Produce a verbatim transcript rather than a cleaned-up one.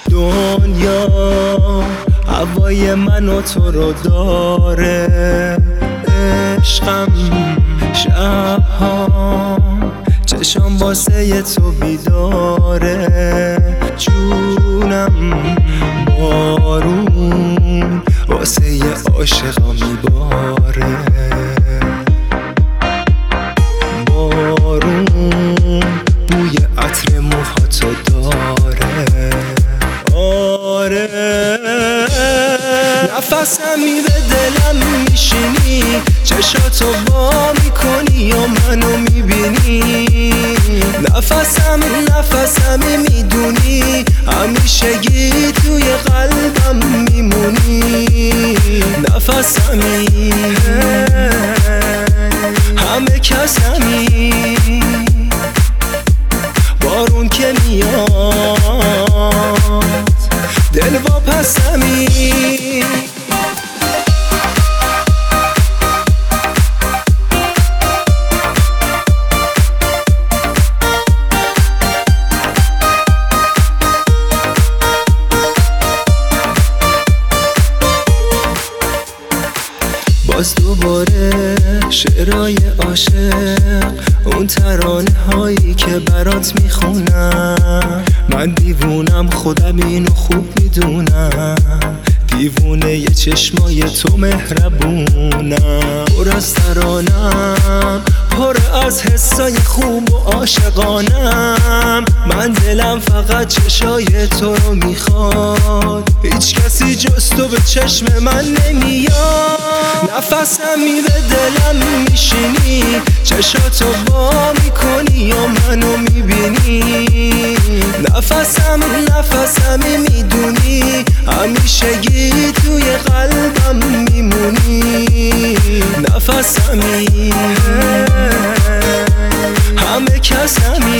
دنیا هوای من و تو رو داره، عشقم شبها چشم واسه تو بیداره، جونم بارون واسه عاشقا میباره، بارون بوی عطر موهاتو داره. آره نفسم میره دلم میشینی، چشاتو وا میکنی و منو میبینی، نفسم نفسم میدونی همیشگی توی قلبم میمونی، نفسمی همه کسمی، بارون که میاد دل واپسمی. باز دوباره شعرهای عاشق، اون ترانه هایی که برات میخونم، من دیوونم خودم اینو خوب میدونم، دیوونه یه چشمای تو مهربونم، پر از ترانم پر از حسای خوب و عاشقانم، من دلم فقط چشای تو رو میخواد، هیچ کسی جز تو به چشم من نمیاد، نفسم میره دلم میشینی، چشاتو وا میکنی و منو میبینی، نفسم نفسم میدونی همیشگی توی قلبم میمونی، نفسمی همه کسمی.